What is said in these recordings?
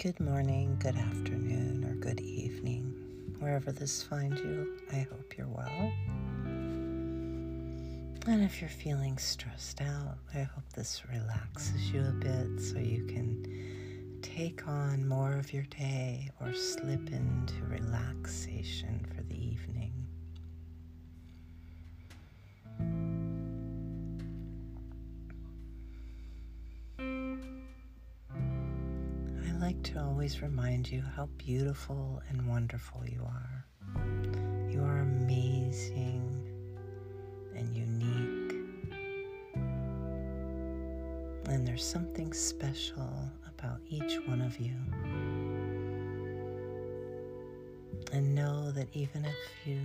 Good morning, good afternoon, or good evening. Wherever this finds you, I hope you're well. And if you're feeling stressed out, I hope this relaxes you a bit so you can take on more of your day or slip into relaxation for the evening. I like to always remind you how beautiful and wonderful you are. You are amazing and unique. And there's something special about each one of you. And know that even if you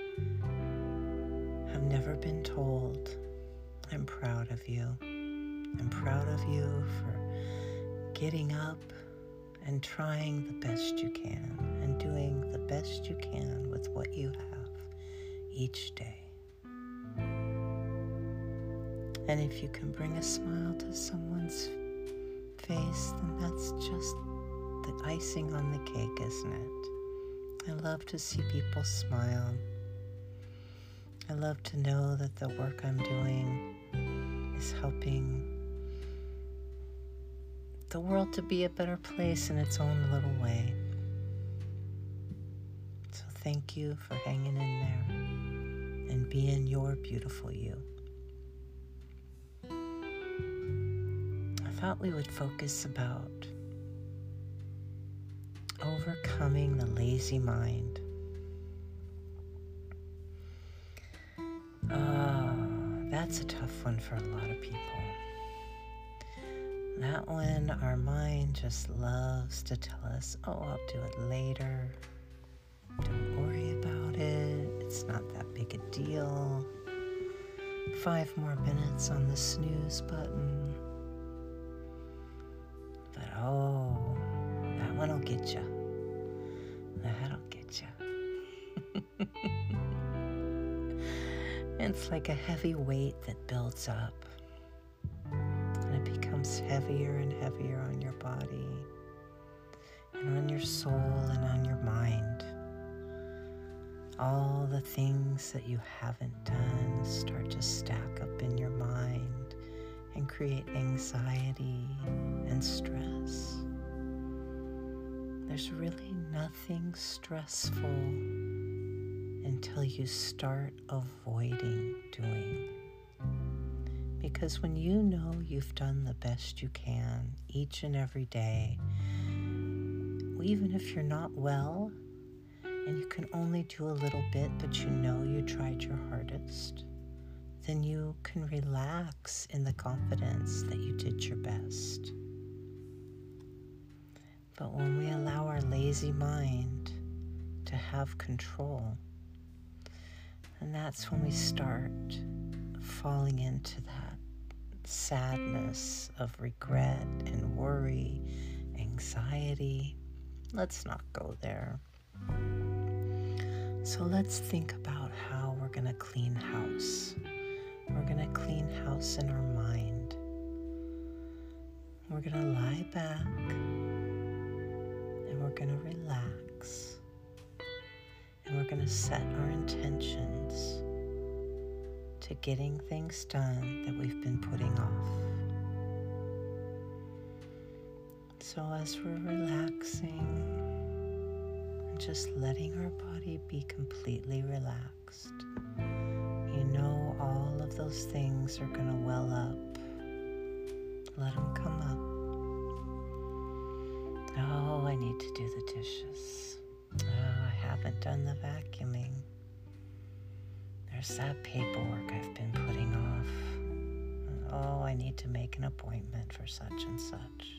have never been told, I'm proud of you. I'm proud of you for getting up and trying the best you can and doing the best you can with what you have each day. And if you can bring a smile to someone's face, then that's just the icing on the cake, isn't it? I love to see people smile. I love to know that the work I'm doing is helping the world to be a better place in its own little way. So thank you for hanging in there and being your beautiful you. I thought we would focus about overcoming the lazy mind. That's a tough one for a lot of people. That one, our mind just loves to tell us, oh, I'll do it later. Don't worry about it. It's not that big a deal. 5 more minutes on the snooze button. But oh, that one will get you. That'll get you. It's like a heavy weight that builds up. And it becomes heavier and heavier on your body and on your soul and on your mind. All the things that you haven't done start to stack up in your mind and create anxiety and stress. There's really nothing stressful until you start avoiding doing. Because when you know you've done the best you can each and every day, even if you're not well and you can only do a little bit, but you know you tried your hardest, then you can relax in the confidence that you did your best. But when we allow our lazy mind to have control, and that's when we start falling into that sadness of regret and worry, anxiety. Let's not go there. So let's think about how we're going to clean house. We're going to clean house in our mind. We're going to lie back and we're going to relax. And we're going to set our intentions to getting things done that we've been putting off. So as we're relaxing and just letting our body be completely relaxed, you know all of those things are going to well up. Let them come up. Oh, I need to do the dishes. Oh, I haven't done the vacuuming. There's that paperwork I've been putting off. Oh, I need to make an appointment for such and such.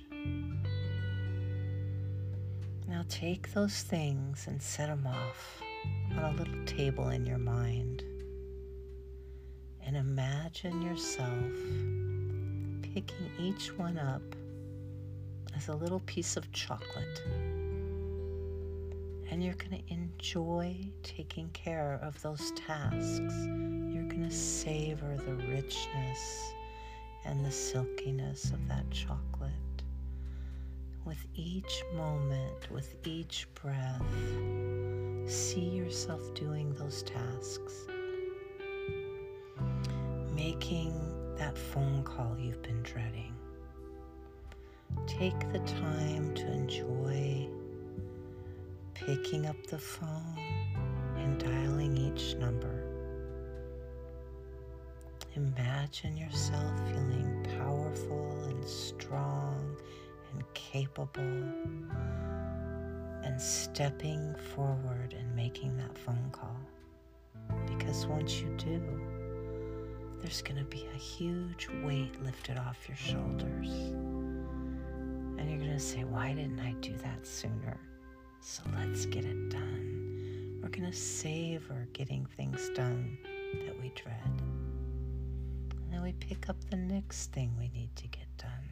Now take those things and set them off on a little table in your mind. And imagine yourself picking each one up as a little piece of chocolate. And you're going to enjoy taking care of those tasks. You're going to savor the richness and the silkiness of that chocolate with each moment, with each breath, see yourself doing those tasks. Making that phone call you've been dreading. Take the time to enjoy picking up the phone and dialing each number. Imagine yourself feeling powerful and strong and capable and stepping forward and making that phone call. Because once you do, there's going to be a huge weight lifted off your shoulders. And you're going to say, why didn't I do that sooner? So let's get it done. We're going to savor getting things done that we dread. And then we pick up the next thing we need to get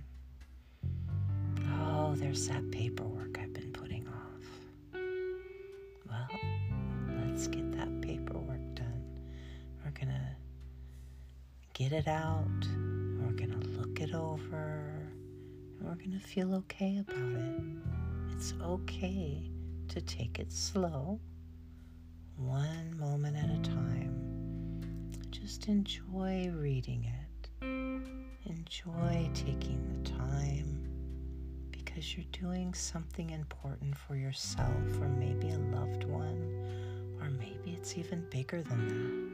done. Oh, there's that paperwork I've been putting off. Well, let's get that paperwork done. We're going to get it out. We're going to look it over. And we're going to feel okay about it. It's okay to take it slow, one moment at a time. Just enjoy reading it. Enjoy taking the time because you're doing something important for yourself or maybe a loved one, or maybe it's even bigger than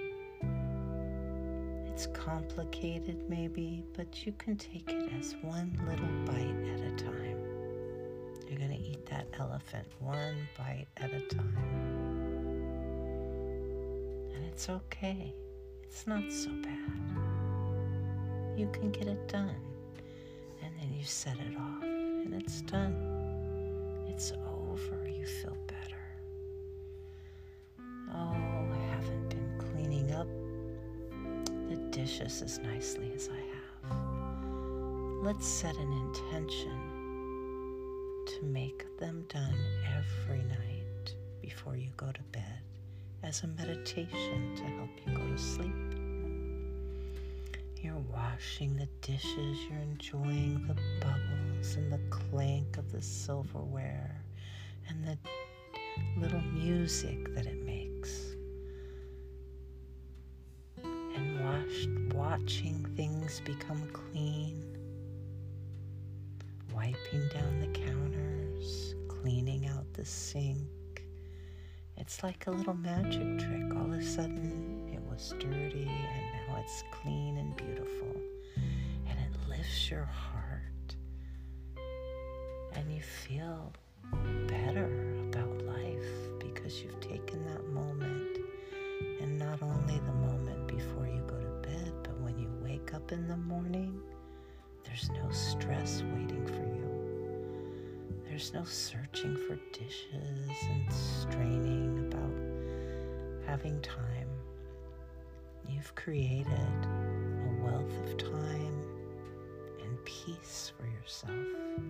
that. It's complicated maybe, but you can take it as one little bite at a time. You're going to eat that elephant one bite at a time. And it's okay. It's not so bad. You can get it done. And then you set it off. And it's done. It's over. You feel better. Oh, I haven't been cleaning up the dishes as nicely as I have. Let's set an intention to make them done every night before you go to bed as a meditation to help you go to sleep. You're washing the dishes, you're enjoying the bubbles and the clank of the silverware and the little music that it makes. And watching things become clean, wiping down the counters, cleaning out the sink. It's like a little magic trick. All of a sudden, it was dirty and now it's clean and beautiful. And it lifts your heart. And you feel better about life because you've taken that moment. And not only the moment before you go to bed, but when you wake up in the morning, there's no stress waiting for you. There's no searching for dishes and straining about having time. You've created a wealth of time and peace for yourself.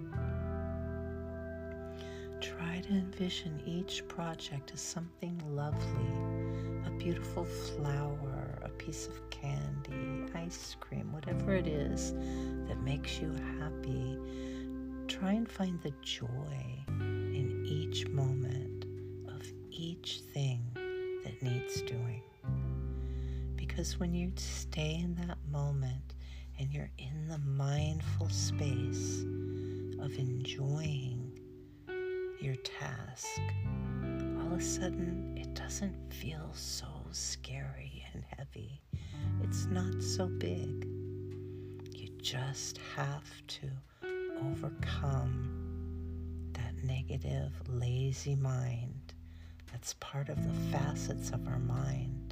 Try to envision each project as something lovely, a beautiful flower, a piece of candy, ice cream, whatever it is that makes you happy. Try and find the joy in each moment of each thing that needs doing. Because when you stay in that moment and you're in the mindful space of enjoying your task, all of a sudden it doesn't feel so scary and heavy. It's not so big. You just have to overcome that negative, lazy mind that's part of the facets of our mind.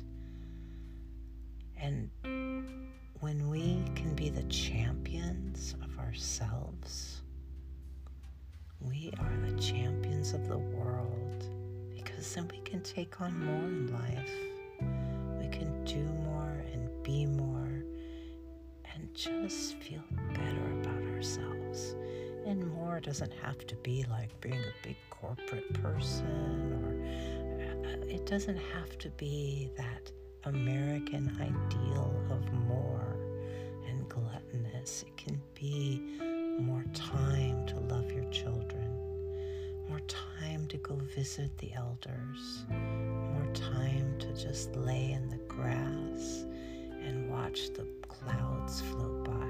And when we can be the champions of ourselves, we are the champions of the world, because then we can take on more in life. We can do more and be more and just feel better about ourselves. And more doesn't have to be like being a big corporate person, or it doesn't have to be that American ideal of more and gluttonous. It can be more time to love your children, more time to go visit the elders, more time to just lay in the grass and watch the clouds float by,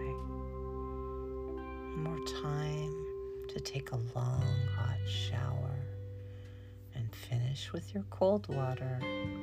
more time to take a long hot shower and finish with your cold water,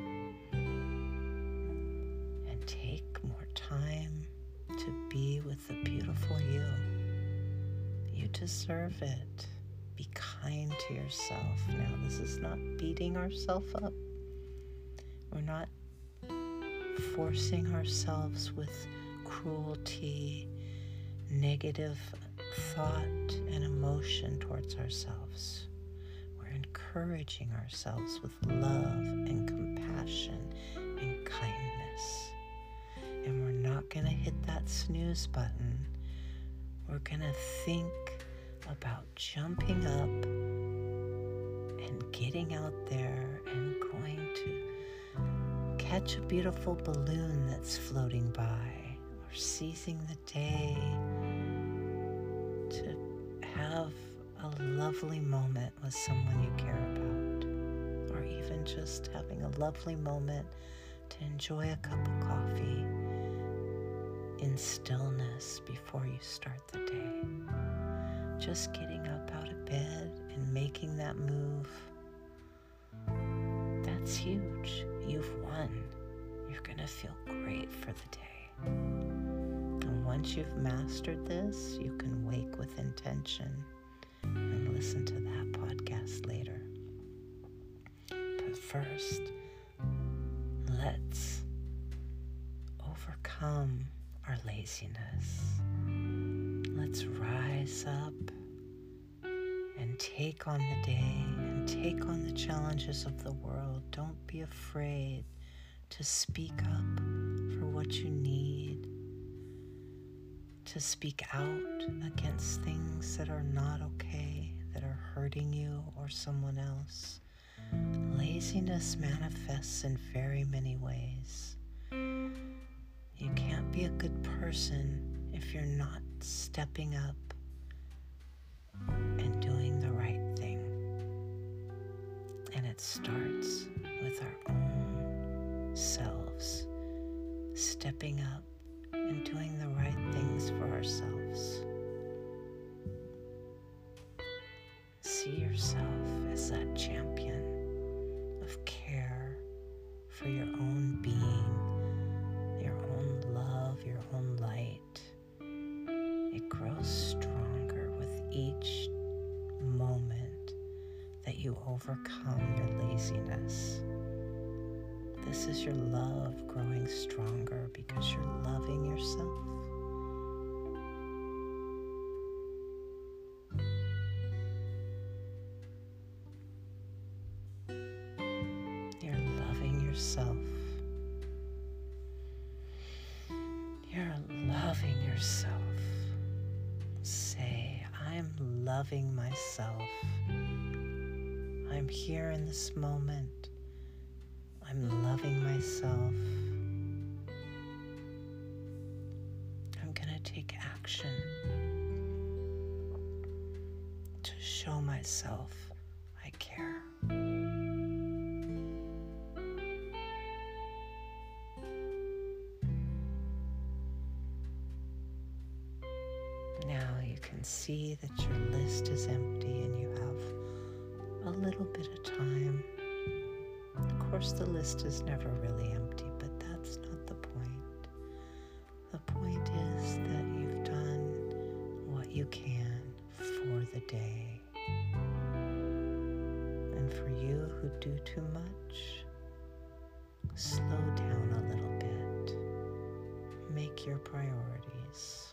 and take more time to be with the beautiful you. You deserve it. Be kind to yourself. Now, this is not beating ourselves up. We're not forcing ourselves with cruelty, negative thought, and emotion towards ourselves. We're encouraging ourselves with love and compassion and kindness. And we're not going to hit that snooze button. We're going to think about jumping up and getting out there and going to catch a beautiful balloon that's floating by, or seizing the day to have a lovely moment with someone you care about, or even just having a lovely moment to enjoy a cup of coffee in stillness before you start the day. Just getting up out of bed and making that move, that's huge. You've won. You're gonna feel great for the day. And once you've mastered this, you can wake with intention and listen to that podcast later. But first, let's overcome our laziness. Let's rise up and take on the day and take on the challenges of the world. Don't be afraid to speak up for what you need, to speak out against things that are not okay, that are hurting you or someone else. Laziness manifests in very many ways. You can't be a good person if you're not stepping up and doing the right thing. And it starts with our own selves, stepping up and doing the right things for ourselves. See yourself as that champion of care for your own being, your own love, your own light. It grows stronger with each moment that you overcome your laziness. This is your love growing stronger because you're loving yourself. You're loving yourself. You're loving yourself. Say, I'm loving myself. I'm here in this moment. I'm loving myself. I'm gonna take action to show myself I care. Now you can see that your list is empty and you have a little bit of time. Of course, the list is never really empty, but that's not the point. The point is that you've done what you can for the day. And for you who do too much, slow down a little bit. Make your priorities.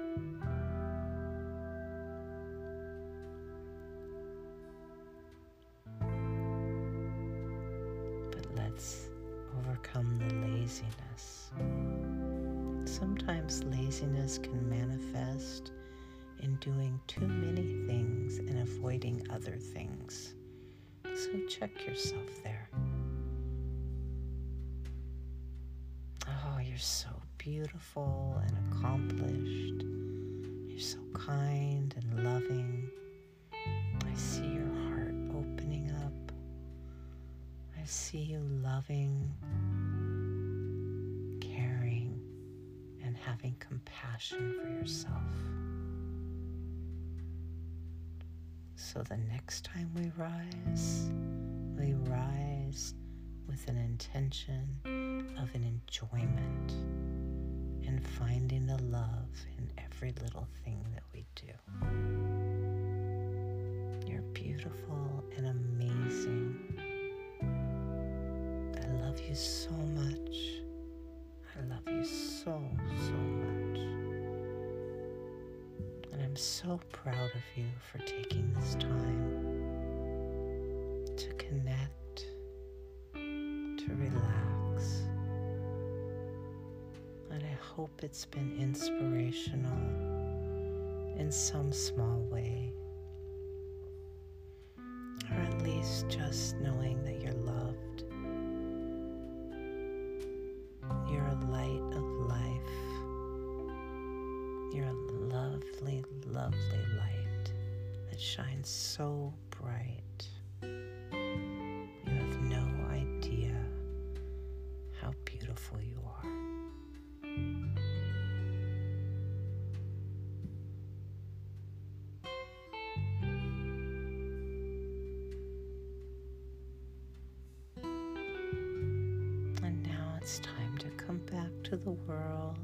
Let's overcome the laziness. Sometimes laziness can manifest in doing too many things and avoiding other things. So check yourself there. Oh, you're so beautiful and accomplished. You're so kind and loving. I see your heart opening up. I see you loving, caring, and having compassion for yourself. So the next time we rise with an intention of an enjoyment and finding the love in every little thing that we do. You're beautiful and amazing. I love you so much. I love you so much. And I'm so proud of you for taking this time to connect, to relax. And I hope it's been inspirational in some small way. Or at least just knowing that you're loved. You're a light of life. You're a lovely, lovely light that shines so bright. You have no idea how beautiful you are. And now it's time to come back to the world.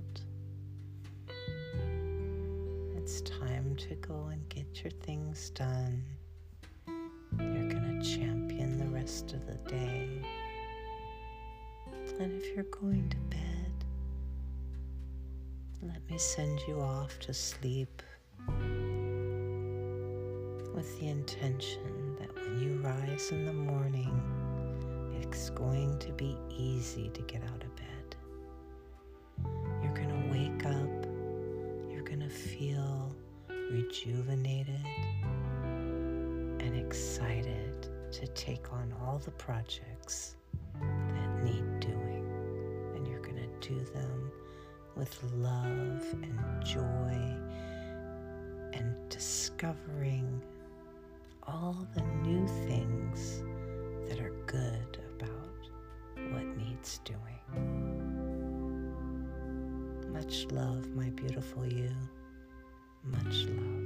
It's time to go and get your things done. You're gonna champion the rest of the day. And if you're going to bed, let me send you off to sleep with the intention that when you rise in the morning, it's going to be easy to get out of bed. You're gonna wake up, you're gonna feel rejuvenated and excited to take on all the projects that need doing. And you're gonna do them with love and joy and discovering all the new things that are good about what needs doing. Much love, my beautiful you. Much love.